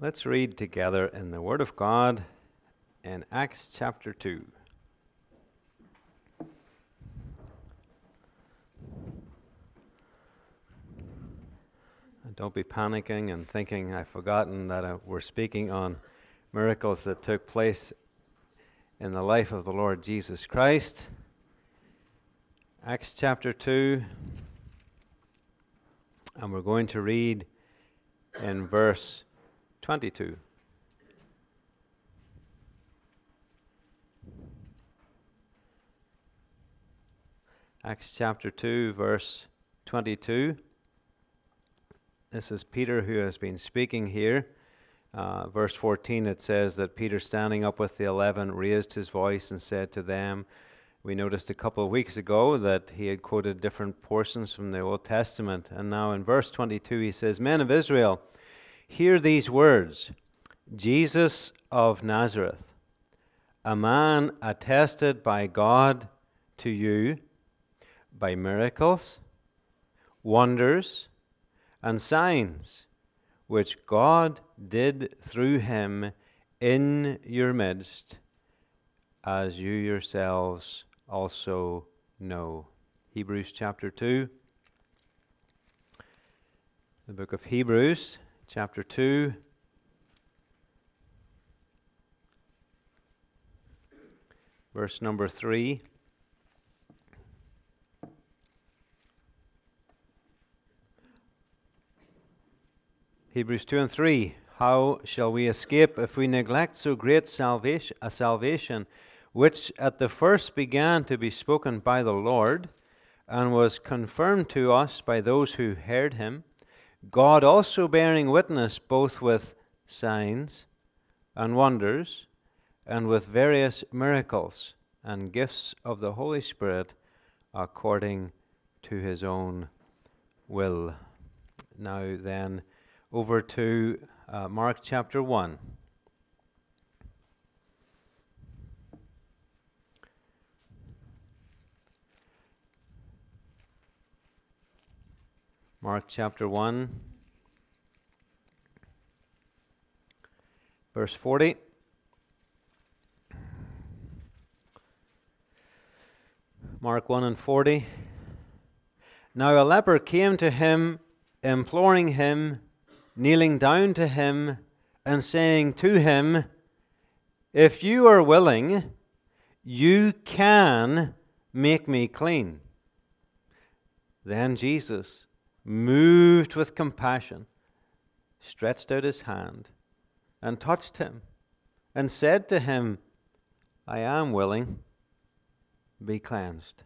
Let's read together in the Word of God in Acts chapter 2. And don't be panicking and thinking I've forgotten that we're speaking on miracles that took place in the life of the Lord Jesus Christ. Acts chapter 2, and we're going to read in verse 22. Acts chapter 2, verse 22. This is Peter who has been speaking here. Verse 14, it says that Peter, standing up with the 11, raised his voice and said to them, we noticed a couple of weeks ago that he had quoted different portions from the Old Testament. And now in verse 22 he says, Men of Israel, hear these words. Jesus of Nazareth, a man attested by God to you by miracles, wonders, and signs, which God did through him in your midst, as you yourselves also know. Hebrews chapter 2. The book of Hebrews chapter 2. Verse number 3. Hebrews 2 and 3. How shall we escape if we neglect so great a salvation, which at the first began to be spoken by the Lord, and was confirmed to us by those who heard him, God also bearing witness both with signs and wonders, and with various miracles and gifts of the Holy Spirit, according to his own will. Now then, over to Mark chapter 1. Mark chapter 1, verse 40. Mark 1 and 40. Now a leper came to him, imploring him, kneeling down to him, and saying to him, If you are willing, you can make me clean. Then Jesus, moved with compassion, stretched out his hand and touched him, and said to him, I am willing, be cleansed.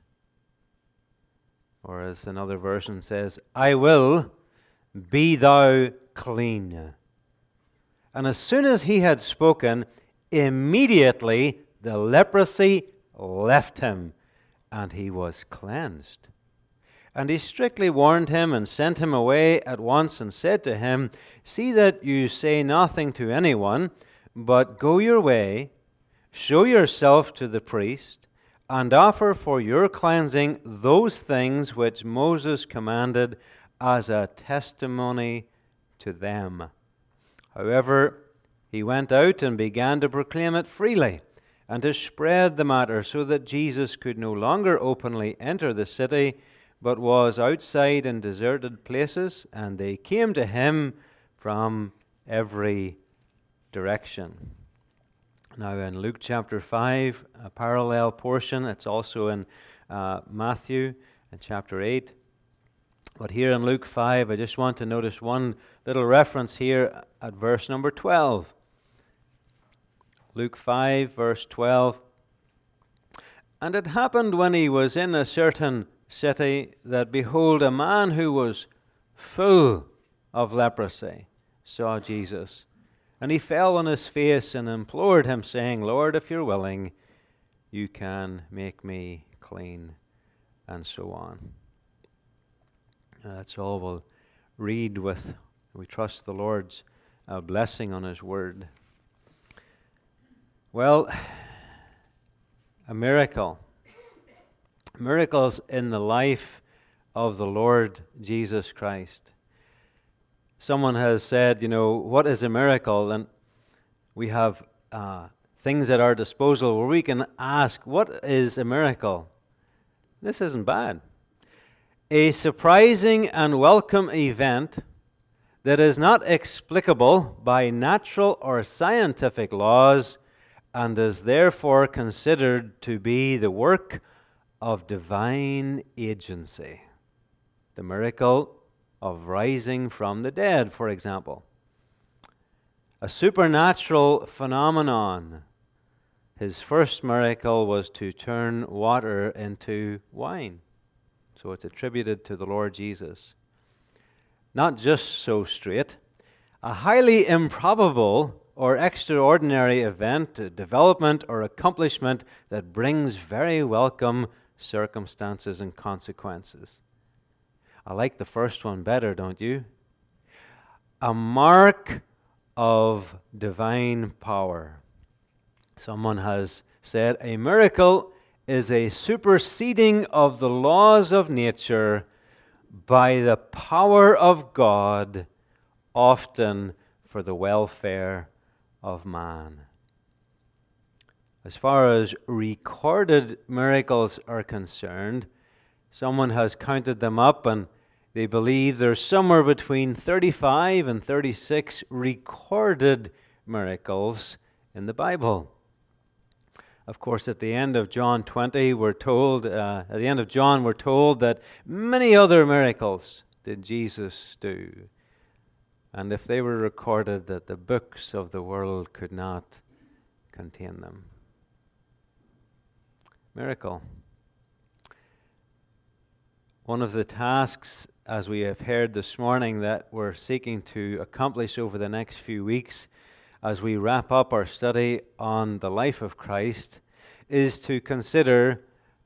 Or as another version says, I will, be thou clean. And as soon as he had spoken, immediately the leprosy left him, and he was cleansed. And he strictly warned him and sent him away at once and said to him, See that you say nothing to anyone, but go your way, show yourself to the priest, and offer for your cleansing those things which Moses commanded as a testimony to them. However, he went out and began to proclaim it freely, and to spread the matter, so that Jesus could no longer openly enter the city, but was outside in deserted places, and they came to him from every direction. Now in Luke chapter 5, a parallel portion, it's also in Matthew in chapter 8. But here in Luke 5, I just want to notice one little reference here at verse number 12. Luke 5, verse 12. And it happened when he was in a certain city that, behold, a man who was full of leprosy saw Jesus. And he fell on his face and implored him, saying, Lord, if you're willing, you can make me clean, and so on. That's all we'll read with. We trust the Lord's blessing on his word. Well, a miracle. Miracles in the life of the Lord Jesus Christ. Someone has said, what is a miracle? And we have things at our disposal where we can ask, what is a miracle? This isn't bad. A surprising and welcome event that is not explicable by natural or scientific laws and is therefore considered to be the work of divine agency. The miracle of rising from the dead, for example. A supernatural phenomenon. His first miracle was to turn water into wine. So it's attributed to the Lord Jesus. Not just so straight. A highly improbable or extraordinary event, a development or accomplishment that brings very welcome circumstances and consequences. I like the first one better, don't you? A mark of divine power. Someone has said a miracle is a superseding of the laws of nature by the power of God, often for the welfare of man. As far as recorded miracles are concerned, someone has counted them up and they believe there's somewhere between 35 and 36 recorded miracles in the Bible. Of course, at the end of John 20, we're told that many other miracles did Jesus do. And if they were recorded, that the books of the world could not contain them. Miracle. One of the tasks, as we have heard this morning, that we're seeking to accomplish over the next few weeks as we wrap up our study on the life of Christ, is to consider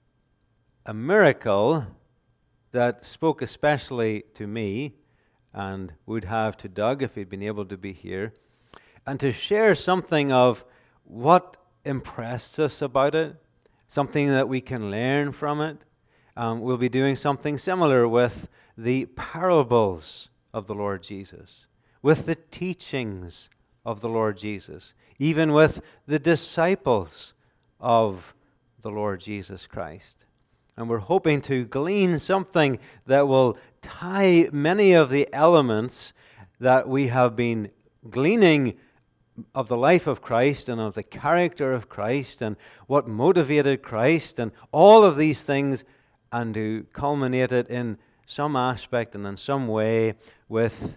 a miracle that spoke especially to me and would have to Doug if he'd been able to be here, and to share something of what impressed us about it, something that we can learn from it. We'll be doing something similar with the parables of the Lord Jesus, with the teachings of the Lord Jesus, even with the disciples of the Lord Jesus Christ. And we're hoping to glean something that will tie many of the elements that we have been gleaning of the life of Christ and of the character of Christ and what motivated Christ and all of these things, and to culminate it in some aspect and in some way with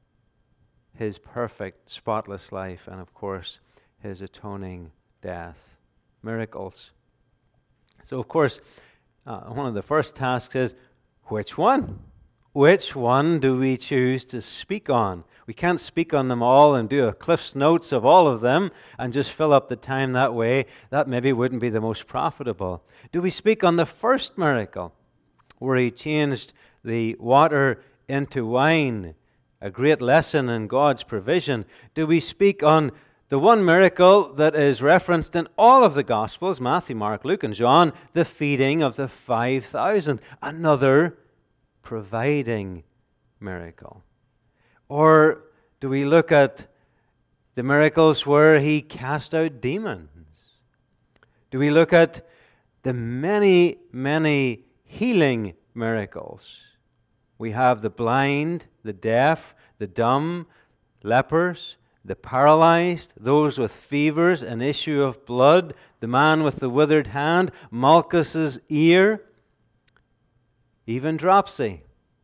his perfect, spotless life and, of course, his atoning death. Miracles. So, of course, one of the first tasks is, which one? Which one do we choose to speak on? We can't speak on them all and do a Cliff's Notes of all of them and just fill up the time that way. That maybe wouldn't be the most profitable. Do we speak on the first miracle, where he changed the water into wine, a great lesson in God's provision? Do we speak on the one miracle that is referenced in all of the Gospels, Matthew, Mark, Luke, and John, the feeding of the 5,000, another providing miracle? Or do we look at the miracles where he cast out demons? Do we look at the many, many healing miracles? We have the blind, the deaf, the dumb, lepers, the paralyzed, those with fevers, an issue of blood, the man with the withered hand, Malchus's ear, even dropsy.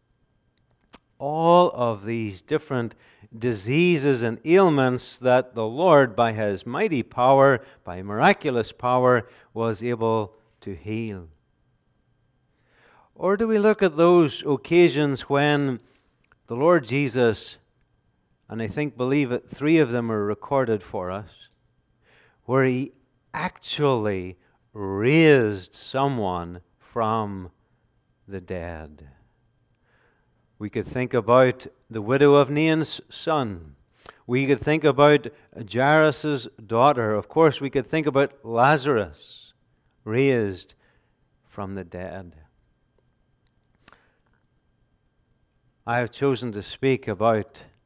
All of these different diseases and ailments that the Lord, by his mighty power, by miraculous power, was able to heal. Or do we look at those occasions when the Lord Jesus, and I believe it, 3 of them are recorded for us, where he actually raised someone from the dead? We could think about the widow of Nain's son. We could think about Jairus' daughter. Of course, we could think about Lazarus, raised from the dead. I have chosen to speak about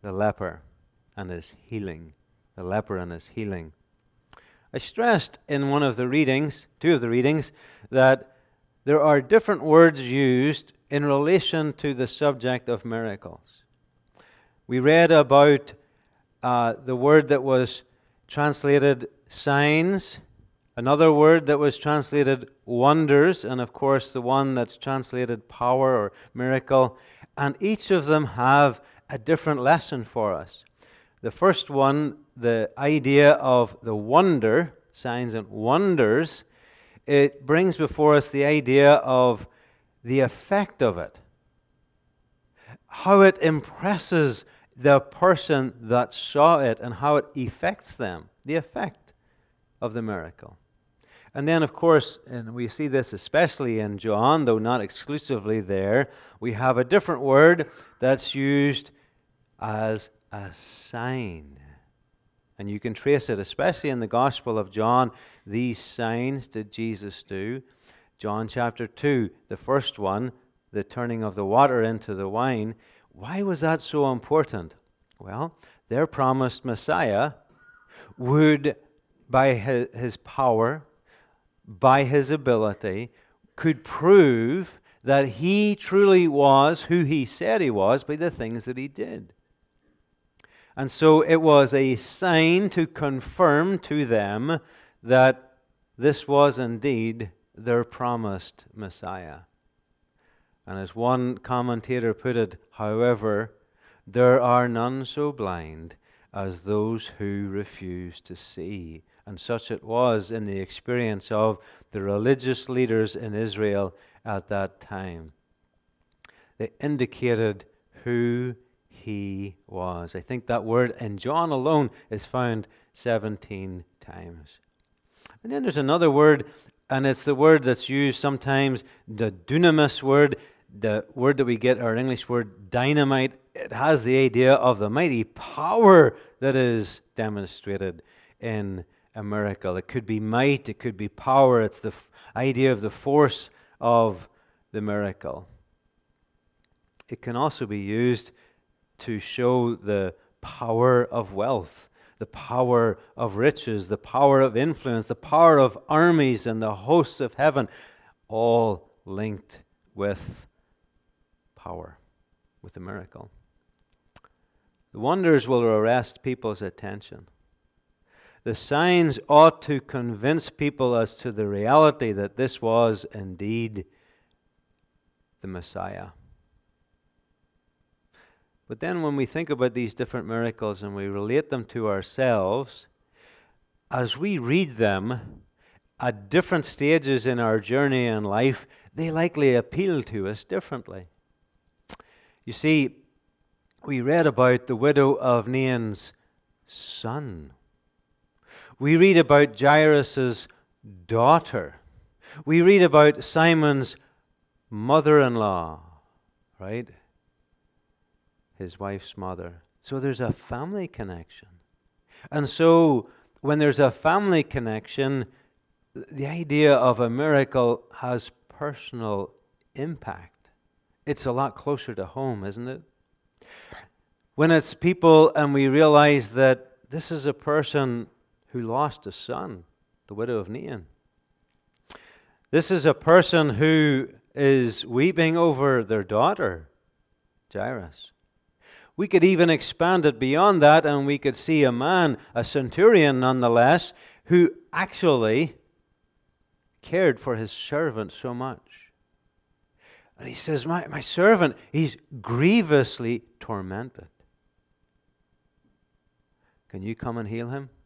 the leper and his healing. The leper and his healing. I stressed in one of the readings, two of the readings, that there are different words used in relation to the subject of miracles. We read about the word that was translated signs, another word that was translated wonders, and of course the one that's translated power or miracle. And each of them have a different lesson for us. The first one, the idea of the wonder, signs and wonders, it brings before us the idea of the effect of it. How it impresses the person that saw it and how it affects them, the effect of the miracle. And then, of course, and we see this especially in John, though not exclusively there, we have a different word that's used as a sign. And you can trace it, especially in the Gospel of John. These signs did Jesus do. John chapter 2, the first one, the turning of the water into the wine. Why was that so important? Well, their promised Messiah would, by his power, by his ability, could prove that he truly was who he said he was by the things that he did. And so it was a sign to confirm to them that this was indeed their promised Messiah. And as one commentator put it, however, there are none so blind as those who refuse to see. And such it was in the experience of the religious leaders in Israel at that time. They indicated who he was. I think that word in John alone is found 17 times. And then there's another word, and it's the word that's used sometimes, the dunamis word, the word that we get our English word dynamite. It has the idea of the mighty power that is demonstrated in a miracle. It could be might, it could be power. It's the idea of the force of the miracle. It can also be used to show the power of wealth, the power of riches, the power of influence, the power of armies and the hosts of heaven, all linked with power, with the miracle. The wonders will arrest people's attention. The signs ought to convince people as to the reality that this was indeed the Messiah. But then when we think about these different miracles and we relate them to ourselves, as we read them at different stages in our journey in life, they likely appeal to us differently. You see, we read about the widow of Nain's son. We read about Jairus' daughter. We read about Simon's mother-in-law, right? His wife's mother. So there's a family connection. And so when there's a family connection, the idea of a miracle has personal impact. It's a lot closer to home, isn't it? When it's people and we realize that this is a person who lost a son, the widow of Nain. This is a person who is weeping over their daughter, Jairus. We could even expand it beyond that, and we could see a man, a centurion nonetheless, who actually cared for his servant so much. And he says, my servant, he's grievously tormented. Can you come and heal him?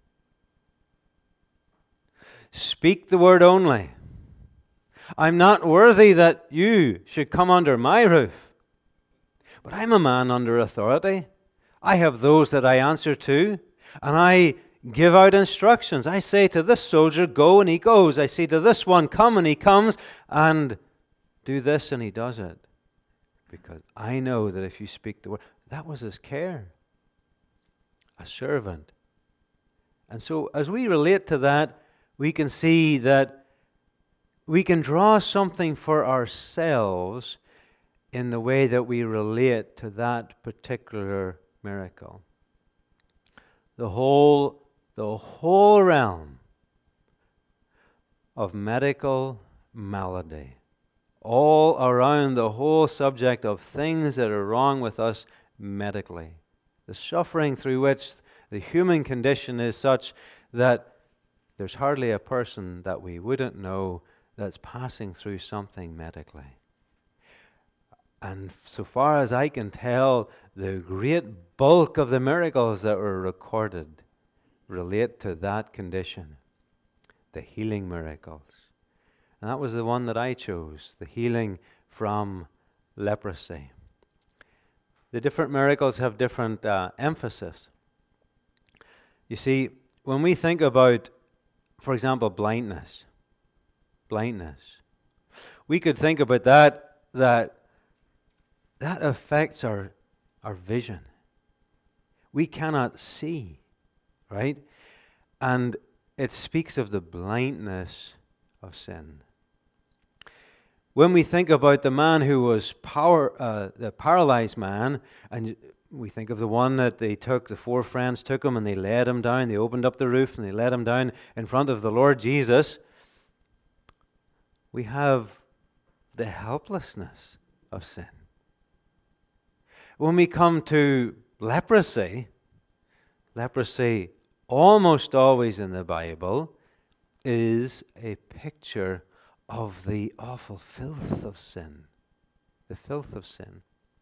Speak the word only. I'm not worthy that you should come under my roof. But I'm a man under authority. I have those that I answer to, and I give out instructions. I say to this soldier, go, and he goes. I say to this one, come, and he comes, and do this, and he does it. Because I know that if you speak the word, that was his care. A servant. And so as we relate to that, we can see that we can draw something for ourselves in the way that we relate to that particular miracle. The whole realm of medical malady, all around the whole subject of things that are wrong with us medically. The suffering through which the human condition is such that there's hardly a person that we wouldn't know that's passing through something medically. And so far as I can tell, the great bulk of the miracles that were recorded relate to that condition, the healing miracles. And that was the one that I chose, the healing from leprosy. The different miracles have different emphasis. You see, when we think about, for example, blindness, we could think about that affects our vision. We cannot see, right? And it speaks of the blindness of sin. When we think about the man who was the paralyzed man, and we think of the one that the 4 friends took him and they led him down, they opened up the roof and they led him down in front of the Lord Jesus, we have the helplessness of sin. When we come to leprosy almost always in the Bible is a picture of the awful filth of sin, the filth of sin.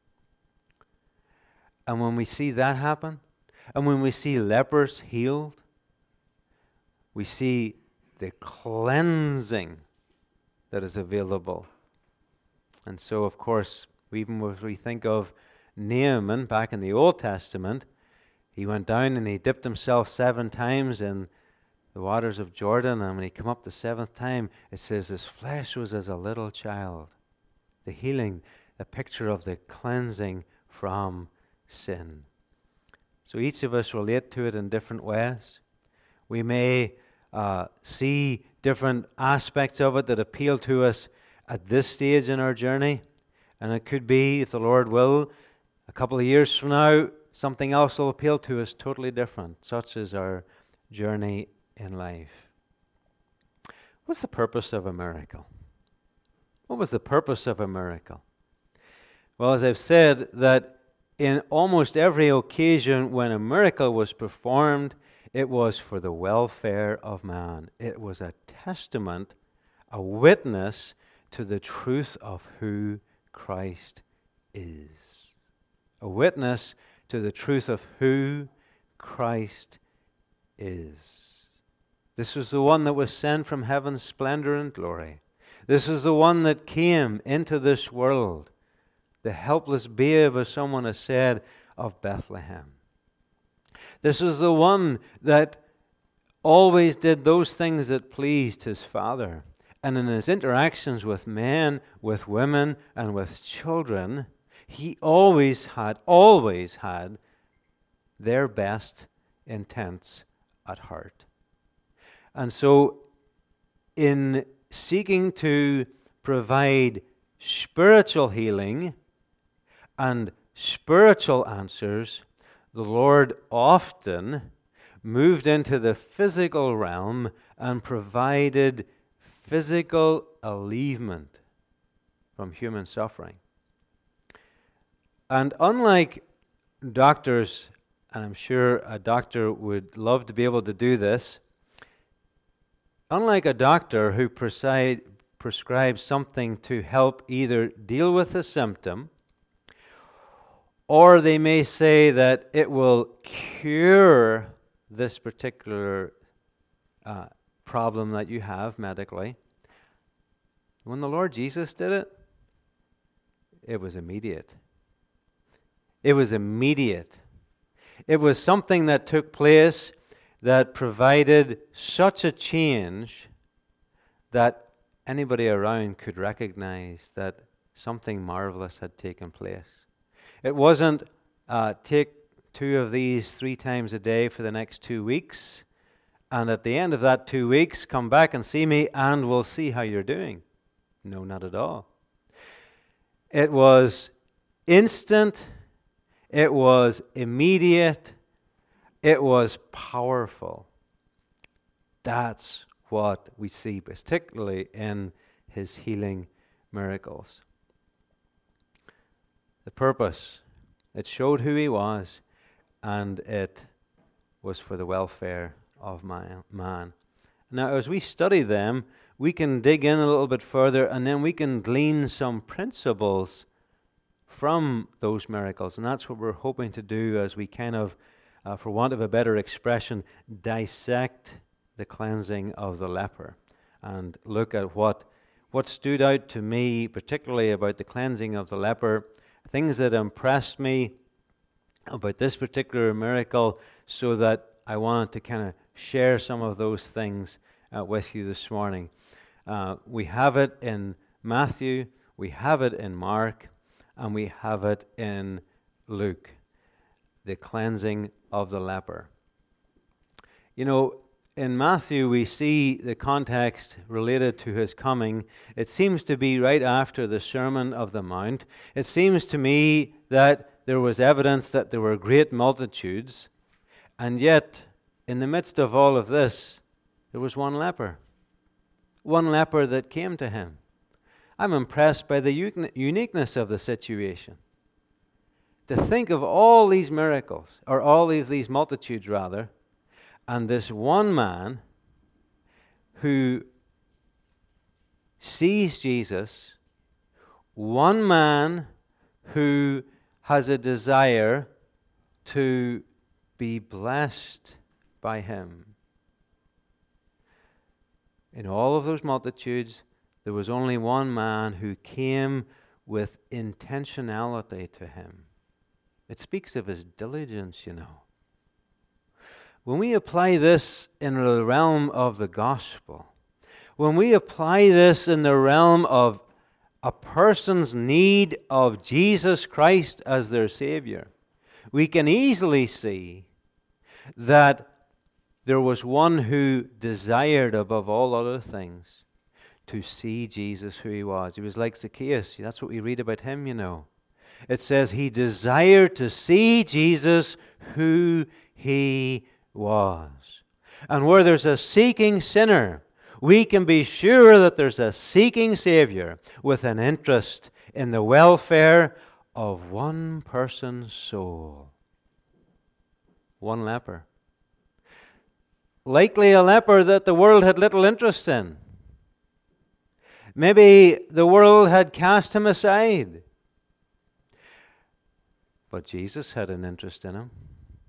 And when we see that happen, and when we see lepers healed, we see the cleansing that is available. And so, of course, even when we think of Naaman back in the Old Testament, he went down and he dipped himself 7 times in the waters of Jordan, and when he came up the 7th time, it says his flesh was as a little child. The healing, the picture of the cleansing from sin. So each of us relate to it in different ways. We may see different aspects of it that appeal to us at this stage in our journey, and it could be, if the Lord will, a couple of years from now, something else will appeal to us totally different. Such is our journey in life. What's the purpose of a miracle? What was the purpose of a miracle? Well, as I've said, that in almost every occasion when a miracle was performed, it was for the welfare of man. It was a testament, a witness to the truth of who Christ is. A witness to the truth of who Christ is. This was the one that was sent from heaven's splendor and glory. This is the one that came into this world, the helpless babe, as someone has said, of Bethlehem. This is the one that always did those things that pleased his Father. And in his interactions with men, with women, and with children, he always had their best intents at heart. And so, in seeking to provide spiritual healing and spiritual answers, the Lord often moved into the physical realm and provided physical alleviation from human suffering. And unlike doctors, and I'm sure a doctor would love to be able to do this, unlike a doctor who prescribes something to help either deal with a symptom, or they may say that it will cure this particular problem that you have medically. When the Lord Jesus did it, it was immediate. It was immediate. It was something that took place that provided such a change that anybody around could recognize that something marvelous had taken place. It wasn't take 2 of these 3 times a day for the next 2 weeks, and at the end of that 2 weeks, come back and see me and we'll see how you're doing. No, not at all. It was instant. It was immediate. It was powerful. That's what we see, particularly in his healing miracles. The purpose, it showed who he was, and it was for the welfare of man. Now, as we study them, we can dig in a little bit further, and then we can glean some principles from those miracles. And that's what we're hoping to do as we kind of, for want of a better expression, dissect the cleansing of the leper and look at what stood out to me, particularly about the cleansing of the leper, things that impressed me about this particular miracle, so that I wanted to kind of share some of those things with you this morning. We have it in Matthew, we have it in Mark, and we have it in Luke, the cleansing of the leper. You know, in Matthew, we see the context related to his coming. It seems to be right after the Sermon of the Mount. It seems to me that there was evidence that there were great multitudes, and yet, in the midst of all of this, there was one leper. One leper that came to him. I'm impressed by the uniqueness of the situation. To think of all these miracles, or all of these multitudes rather, and this one man who sees Jesus, one man who has a desire to be blessed by him. In all of those multitudes, there was only one man who came with intentionality to him. It speaks of his diligence, you know. When we apply this in the realm of the gospel, when we apply this in the realm of a person's need of Jesus Christ as their Savior, we can easily see that there was one who desired above all other things to see Jesus who he was. He was like Zacchaeus. That's what we read about him, you know. It says he desired to see Jesus who he was. And where there's a seeking sinner, we can be sure that there's a seeking Savior with an interest in the welfare of one person's soul. One leper. Likely a leper that the world had little interest in. Maybe the world had cast him aside. But Jesus had an interest in him.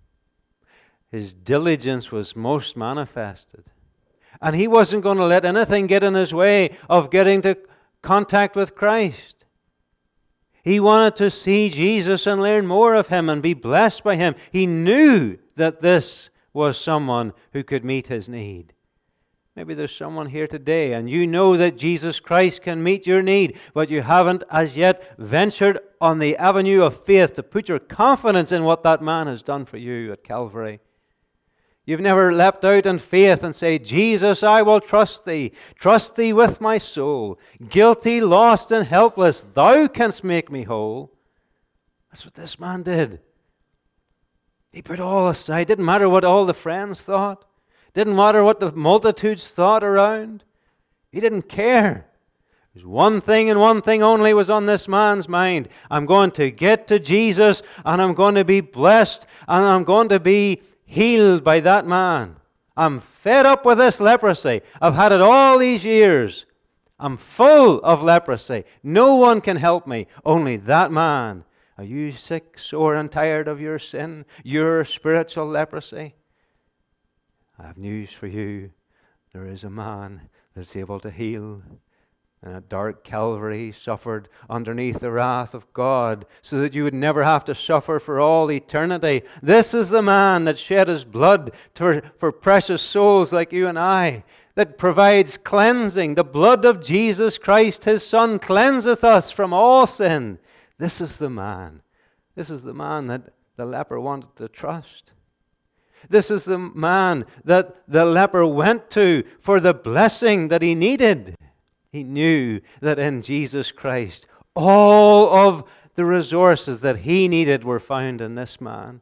His diligence was most manifested. And he wasn't going to let anything get in his way of getting to contact with Christ. He wanted to see Jesus and learn more of him and be blessed by him. He knew that this was someone who could meet his need. Maybe there's someone here today and you know that Jesus Christ can meet your need, but you haven't as yet ventured on the avenue of faith to put your confidence in what that man has done for you at Calvary. You've never leapt out in faith and say, Jesus, I will trust thee with my soul. Guilty, lost, and helpless, thou canst make me whole. That's what this man did. He put all aside. Didn't matter what all the friends thought. Didn't matter what the multitudes thought around. He didn't care. There's one thing and one thing only was on this man's mind. I'm going to get to Jesus and I'm going to be blessed and I'm going to be healed by that man. I'm fed up with this leprosy. I've had it all these years. I'm full of leprosy. No one can help me. Only that man. Are you sick, sore, and tired of your sin, your spiritual leprosy? I have news for you. There is a man that's able to heal. And at dark Calvary, he suffered underneath the wrath of God so that you would never have to suffer for all eternity. This is the man that shed his blood for precious souls like you and I, that provides cleansing. The blood of Jesus Christ, his Son, cleanseth us from all sin. This is the man. This is the man that the leper wanted to trust. This is the man that the leper went to for the blessing that he needed. He knew that in Jesus Christ, all of The resources that he needed were found in this man.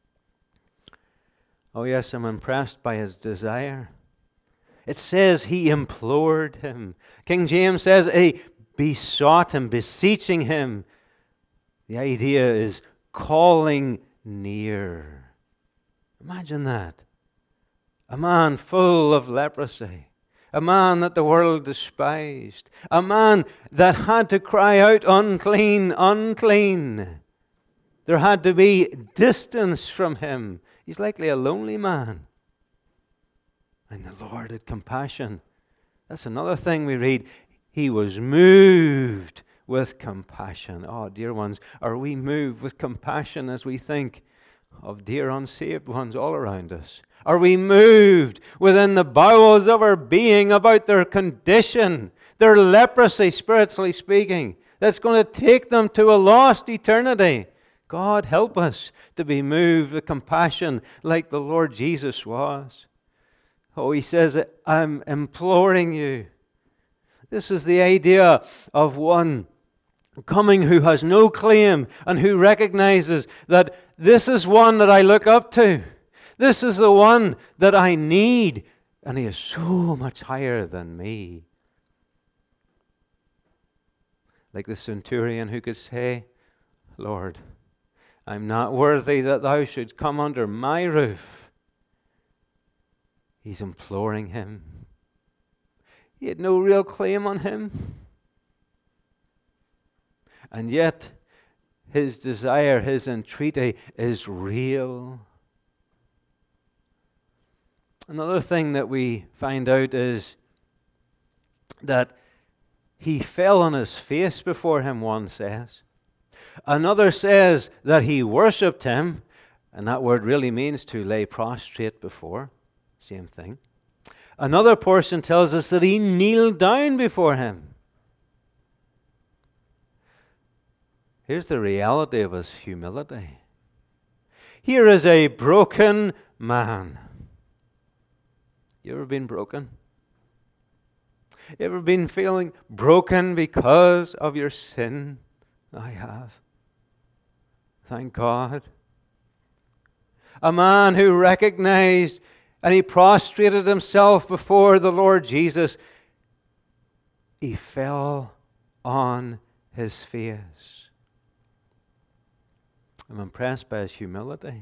Oh yes, I'm impressed by his desire. It says he implored him. King James says he besought him, beseeching him. The idea is calling near. Imagine that. A man full of leprosy. A man that the world despised. A man that had to cry out, unclean, unclean. There had to be distance from him. He's likely a lonely man. And the Lord had compassion. That's another thing we read. He was moved with compassion. Oh, dear ones, are we moved with compassion as we think of dear unsaved ones all around us? Are we moved within the bowels of our being about their condition, their leprosy, spiritually speaking, that's going to take them to a lost eternity? God, help us to be moved with compassion like the Lord Jesus was. Oh, he says, I'm imploring you. This is the idea of one coming who has no claim and who recognizes that this is one that I look up to. This is the one that I need, and he is so much higher than me. Like the centurion who could say, Lord, I'm not worthy that thou should come under my roof. He's imploring him. He had no real claim on him. And yet, his desire, his entreaty is real. Another thing that we find out is that he fell on his face before him, one says. Another says that he worshipped him, and that word really means to lay prostrate before. Same thing. Another portion tells us that he kneeled down before him. Here's the reality of his humility. Here is a broken man. You ever been broken? You ever been feeling broken because of your sin? I have. Thank God. A man who recognized and he prostrated himself before the Lord Jesus. He fell on his face. I'm impressed by his humility.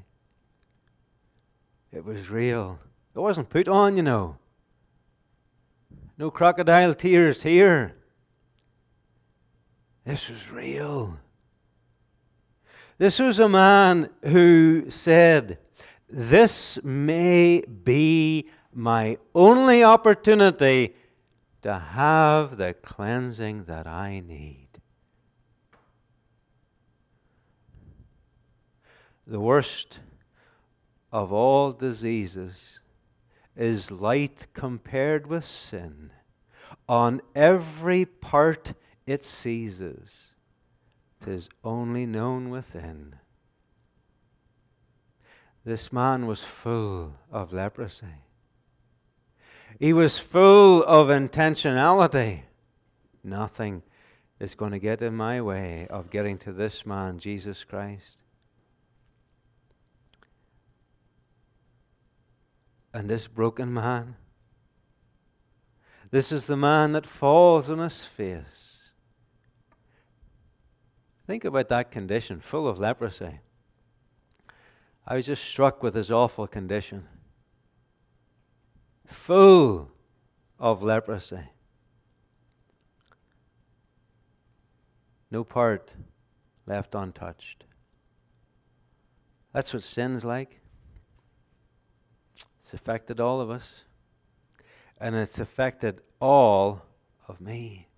It was real. It wasn't put on, you know. No crocodile tears here. This was real. This was a man who said, this may be my only opportunity to have the cleansing that I need. The worst of all diseases is light compared with sin. On every part it seizes, 'tis only known within. This man was full of leprosy. He was full of intentionality. Nothing is going to get in my way of getting to this man, Jesus Christ. And this broken man, this is the man that falls on his face. Think about that condition, full of leprosy. I was just struck with his awful condition. Full of leprosy. No part left untouched. That's what sin's like. It's affected all of us. And it's affected all of me.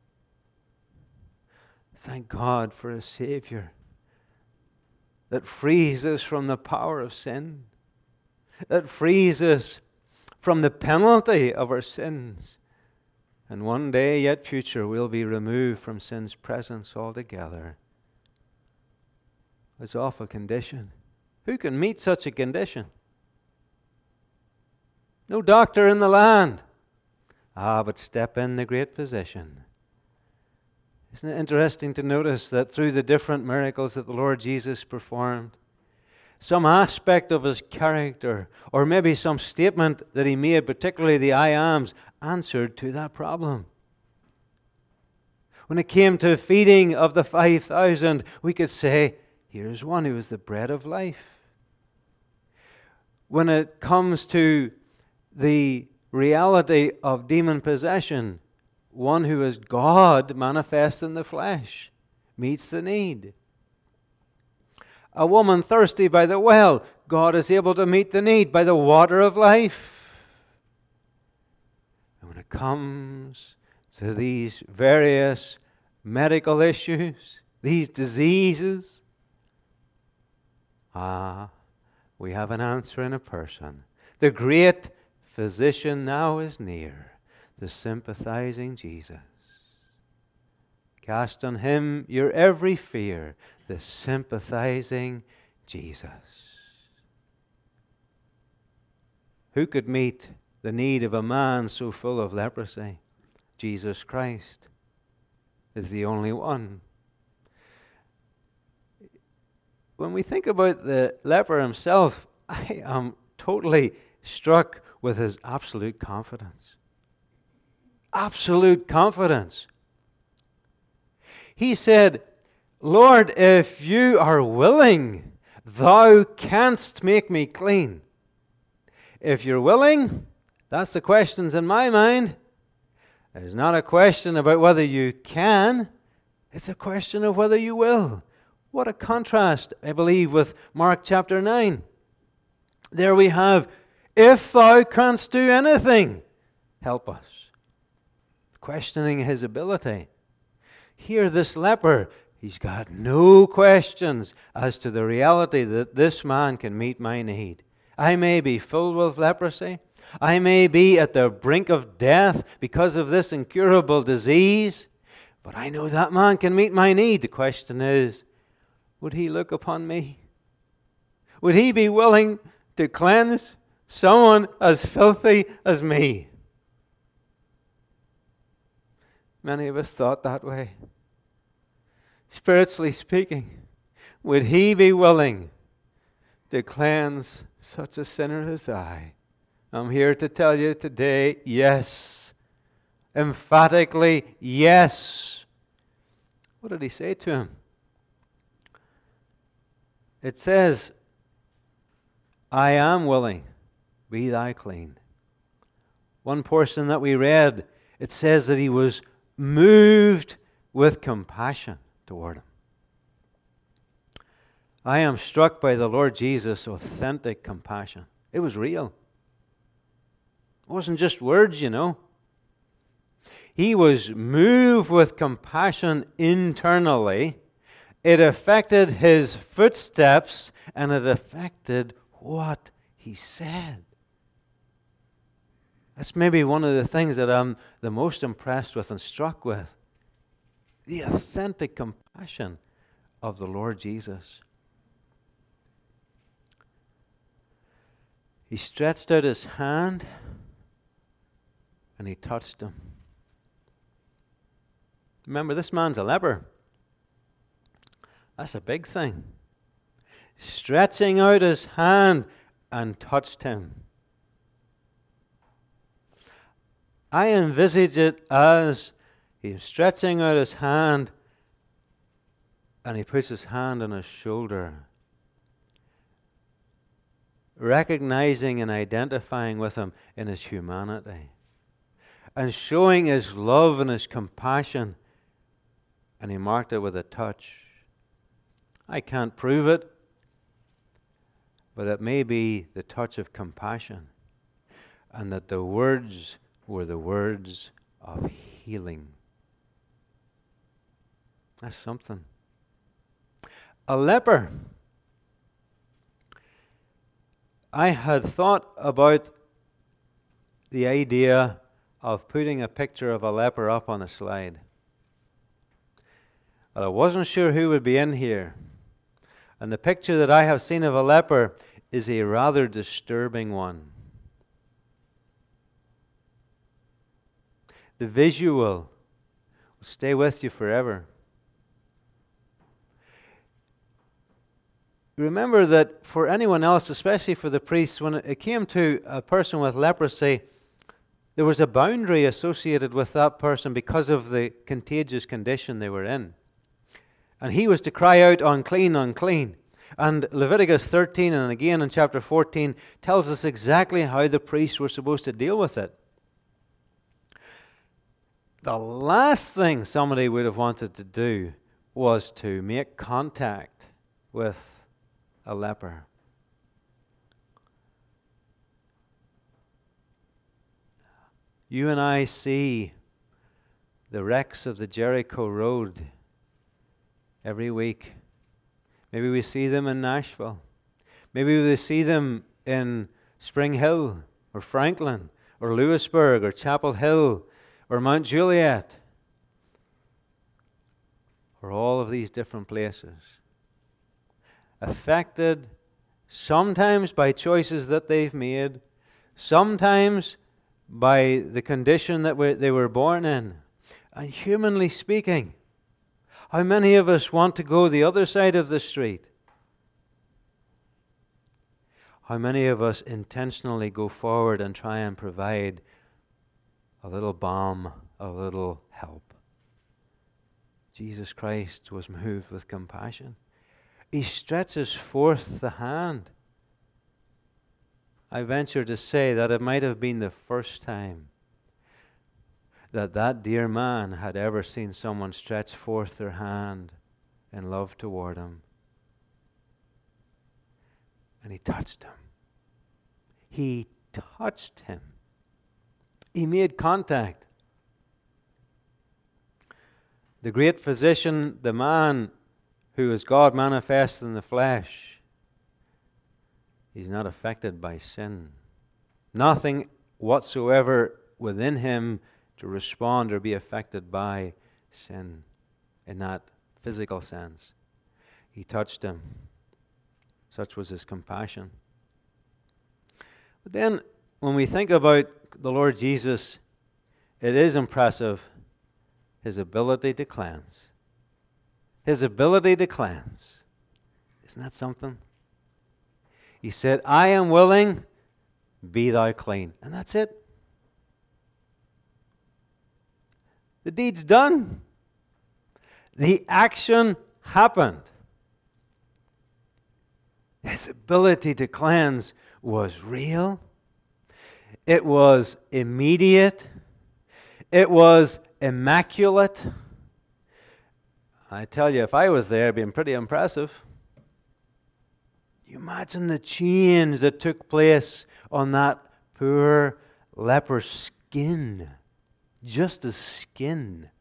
Thank God for a Savior that frees us from the power of sin, that frees us from the penalty of our sins. And one day, yet future, we'll be removed from sin's presence altogether. It's an awful condition. Who can meet such a condition? No doctor in the land. But step in the great physician. Isn't it interesting to notice that through the different miracles that the Lord Jesus performed, some aspect of his character, or maybe some statement that he made, particularly the I ams, answered to that problem. When it came to feeding of the 5,000, we could say, here's one who is the bread of life. When it comes to the reality of demon possession, one who is God manifest in the flesh meets the need. A woman thirsty by the well, God is able to meet the need by the water of life. And when it comes to these various medical issues, these diseases, we have an answer in a person. The great physician now is near, the sympathizing Jesus. Cast on him your every fear, the sympathizing Jesus. Who could meet the need of a man so full of leprosy? Jesus Christ is the only one. When we think about the leper himself, I am totally struck with his absolute confidence. Absolute confidence. He said, Lord, if you are willing, thou canst make me clean. If you're willing, that's the questions in my mind. It's not a question about whether you can. It's a question of whether you will. What a contrast, I believe, with Mark chapter 9. There we have, if thou canst do anything, help us. Questioning his ability. Here, this leper, he's got no questions as to the reality that this man can meet my need. I may be filled with leprosy. I may be at the brink of death because of this incurable disease. But I know that man can meet my need. The question is, would he look upon me? Would he be willing to cleanse someone as filthy as me? Many of us thought that way. Spiritually speaking, would he be willing to cleanse such a sinner as I? I'm here to tell you today, yes. Emphatically, yes. What did he say to him? It says, I am willing, be thou clean. One portion that we read, it says that he was moved with compassion toward him. I am struck by the Lord Jesus' authentic compassion. It was real. It wasn't just words, you know. He was moved with compassion internally. It affected his footsteps, and it affected what he said. That's maybe one of the things that I'm the most impressed with and struck with. The authentic compassion of the Lord Jesus. He stretched out his hand and he touched him. Remember, this man's a leper. That's a big thing. Stretching out his hand and touched him. I envisage it as he's stretching out his hand and he puts his hand on his shoulder, recognizing and identifying with him in his humanity and showing his love and his compassion, and he marked it with a touch. I can't prove it, but it may be the touch of compassion, and that the words were the words of healing. That's something. A leper. I had thought about the idea of putting a picture of a leper up on a slide. But I wasn't sure who would be in here. And the picture that I have seen of a leper is a rather disturbing one. The visual will stay with you forever. Remember that for anyone else, especially for the priests, when it came to a person with leprosy, there was a boundary associated with that person because of the contagious condition they were in. And he was to cry out, unclean, unclean. And Leviticus 13 and again in chapter 14 tells us exactly how the priests were supposed to deal with it. The last thing somebody would have wanted to do was to make contact with a leper. You and I see the wrecks of the Jericho Road every week. Maybe we see them in Nashville. Maybe we see them in Spring Hill or Franklin or Lewisburg or Chapel Hill or Mount Juliet or all of these different places. Affected sometimes by choices that they've made, sometimes by the condition that they were born in. And humanly speaking, how many of us want to go the other side of the street? How many of us intentionally go forward and try and provide a little balm, a little help? Jesus Christ was moved with compassion. He stretches forth the hand. I venture to say that it might have been the first time that that dear man had ever seen someone stretch forth their hand in love toward him. And he touched him. He touched him. He made contact. The great physician, the man who is God manifest in the flesh, he's not affected by sin. Nothing whatsoever within him to respond or be affected by sin in that physical sense. He touched him. Such was his compassion. But then, when we think about the Lord Jesus, it is impressive, his ability to cleanse. His ability to cleanse. Isn't that something? He said, I am willing, be thou clean. And that's it. The deed's done. The action happened. His ability to cleanse was real. It was immediate. It was immaculate. I tell you, if I was there, it'd be pretty impressive. You imagine the change that took place on that poor leper's skin. Just his skin.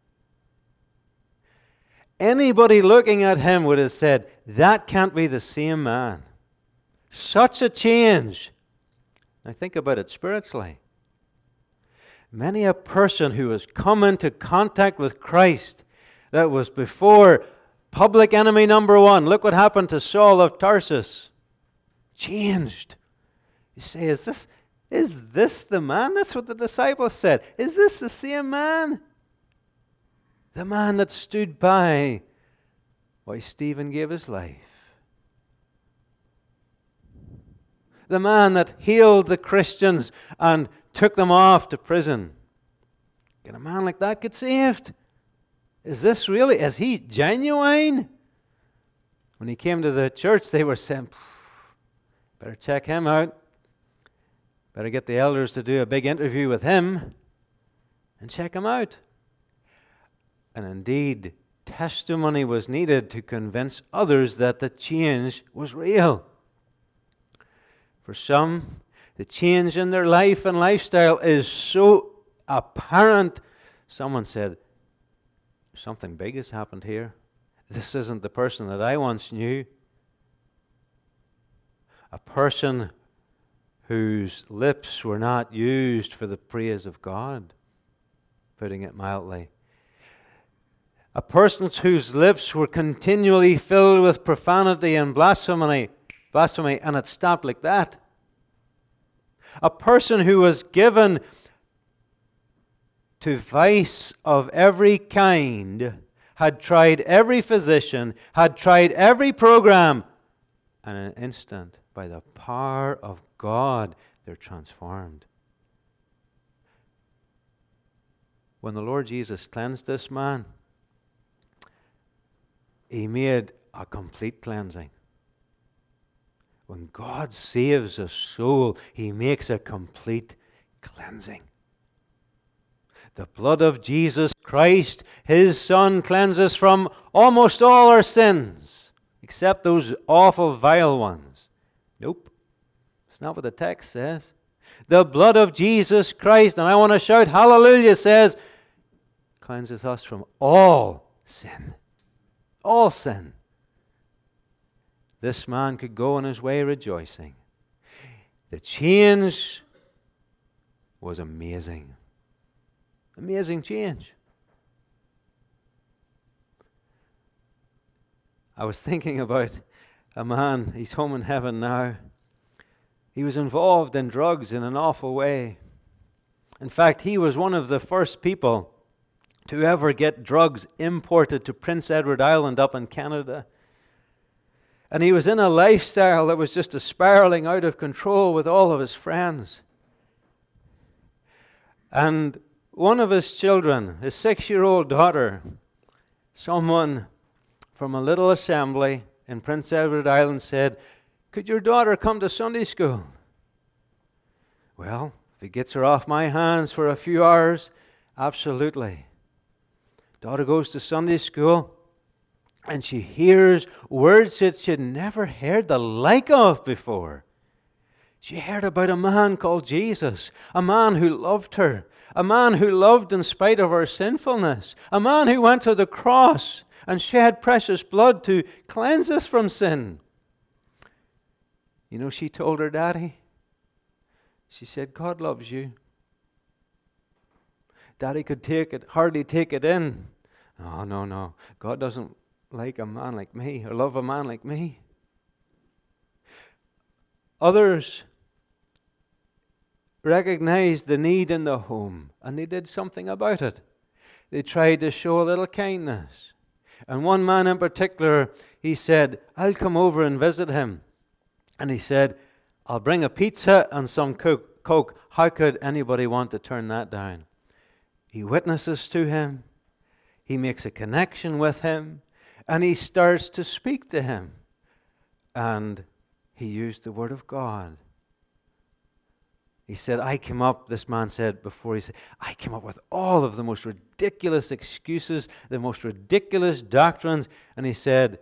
Anybody looking at him would have said, that can't be the same man. Such a change. Now think about it spiritually. Many a person who has come into contact with Christ that was before public enemy number one. Look what happened to Saul of Tarsus. Changed. You say, is this the man? That's what the disciples said. Is this the same man? The man that stood by while Stephen gave his life. The man that healed the Christians and took them off to prison. Can a man like that get saved? Is this really, is he genuine? When he came to the church, they were saying, better check him out. Better get the elders to do a big interview with him and check him out. And indeed, testimony was needed to convince others that the change was real. For some, the change in their life and lifestyle is so apparent. Someone said, something big has happened here. This isn't the person that I once knew. A person whose lips were not used for the praise of God, putting it mildly. A person whose lips were continually filled with profanity and blasphemy, and it stopped like that. A person who was given to vice of every kind, had tried every physician, had tried every program, and in an instant, by the power of God, they're transformed. When the Lord Jesus cleansed this man, he made a complete cleansing. When God saves a soul, he makes a complete cleansing. The blood of Jesus Christ, his Son, cleanses from almost all our sins, except those awful, vile ones. Nope. It's not what the text says. The blood of Jesus Christ, and I want to shout hallelujah, says, cleanses us from all sin. All sin. This man could go on his way rejoicing. The change was amazing. Amazing change. I was thinking about a man, he's home in heaven now. He was involved in drugs in an awful way. In fact, he was one of the first people to ever get drugs imported to Prince Edward Island up in Canada. And he was in a lifestyle that was just a spiraling out of control with all of his friends. And one of his children, his 6-year-old daughter, someone from a little assembly in Prince Edward Island said, "Could your daughter come to Sunday school?" Well, if he gets her off my hands for a few hours, absolutely. Daughter goes to Sunday school, and she hears words that she'd never heard the like of before. She heard about a man called Jesus, a man who loved her, a man who loved in spite of her sinfulness, a man who went to the cross and shed precious blood to cleanse us from sin. You know, she told her daddy, she said, "God loves you." Daddy could hardly take it in. Oh, no. God doesn't like a man like me or love a man like me. Others recognized the need in the home, and they did something about it. They tried to show a little kindness. And one man in particular, he said, "I'll come over and visit him." And he said, "I'll bring a pizza and some Coke. How could anybody want to turn that down?" He witnesses to him. He makes a connection with him. And he starts to speak to him. And he used the word of God. He said, this man said before, he said, "I came up with all of the most ridiculous excuses, the most ridiculous doctrines." And he said,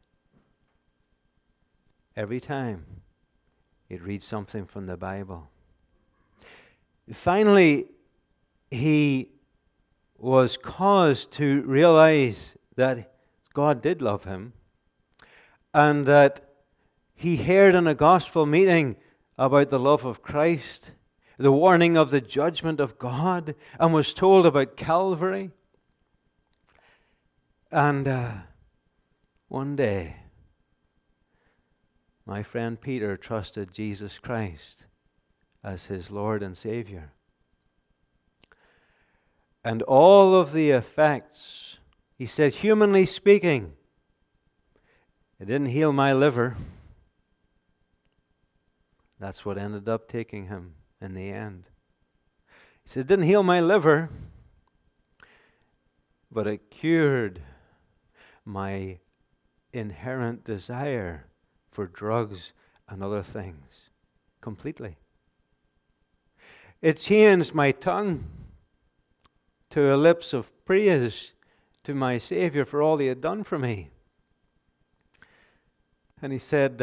every time he'd read something from the Bible. Finally, he was caused to realize that God did love him, and that he heard in a gospel meeting about the love of Christ, the warning of the judgment of God, and was told about Calvary. And one day, my friend Peter trusted Jesus Christ as his Lord and Savior. And all of the effects, he said, humanly speaking, it didn't heal my liver. That's what ended up taking him in the end. He said, it didn't heal my liver, but it cured my inherent desire for drugs and other things completely. It changed my tongue to a lips of praise to my Savior for all he had done for me. And he said,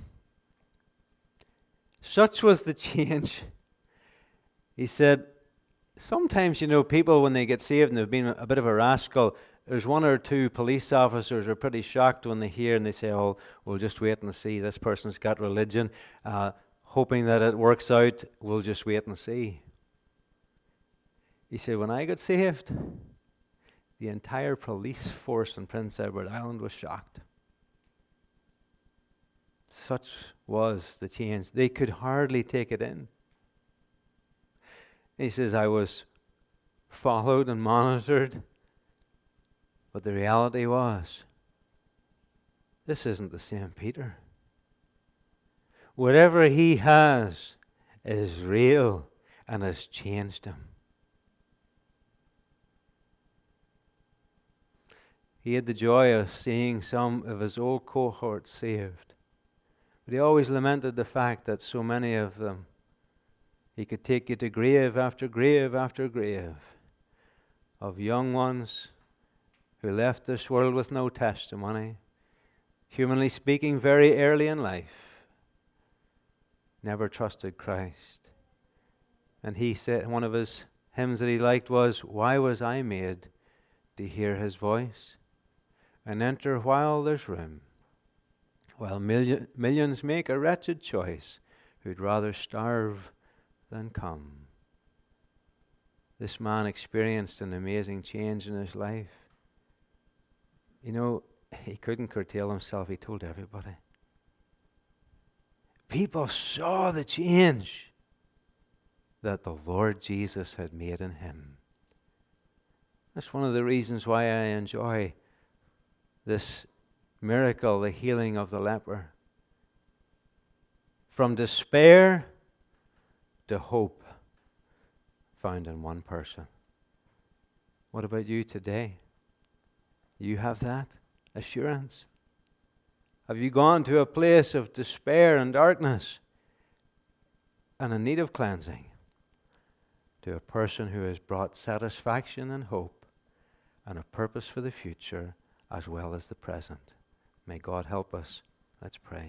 such was the change. He said, sometimes, people, when they get saved and they've been a bit of a rascal, there's one or two police officers who are pretty shocked when they hear and they say, "Oh, we'll just wait and see. This person's got religion. Hoping that it works out, we'll just wait and see." He said, when I got saved, the entire police force in Prince Edward Island was shocked. Such was the change. They could hardly take it in. He says, I was followed and monitored. But the reality was, this isn't the same Peter. Whatever he has is real and has changed him. He had the joy of seeing some of his old cohorts saved. But he always lamented the fact that so many of them, he could take you to grave after grave after grave of young ones who left this world with no testimony, humanly speaking, very early in life, never trusted Christ. And he said, one of his hymns that he liked was, "Why was I made to hear his voice and enter while there's room, while millions make a wretched choice who'd rather starve than come." This man experienced an amazing change in his life. You know, he couldn't curtail himself. He told everybody. People saw the change that the Lord Jesus had made in him. That's one of the reasons why I enjoy this miracle, the healing of the leper. From despair to hope found in one person. What about you today? You have that assurance? Have you gone to a place of despair and darkness and in need of cleansing, to a person who has brought satisfaction and hope and a purpose for the future as well as the present? May God help us. Let's pray.